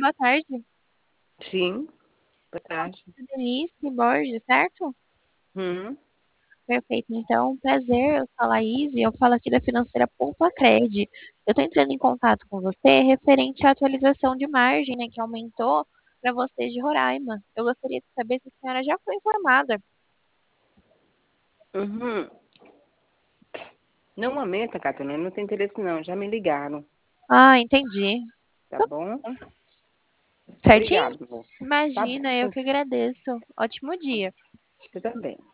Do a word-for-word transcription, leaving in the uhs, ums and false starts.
boa tarde. Sim, boa tarde. Denise Borges, certo? Hum, Perfeito. Então, prazer, eu sou a Laís e eu falo aqui da financeira Poupa Cred. Eu estou entrando em contato com você referente à atualização de margem, né, que aumentou para vocês de Roraima. Eu gostaria de saber se a senhora já foi informada. uhum. Não aumenta, Catana, não tem interesse não, já me ligaram, Ah, entendi. tá bom? Certinho? Obrigado, amor. Tá bom, Imagina, eu que agradeço. Ótimo dia. você também.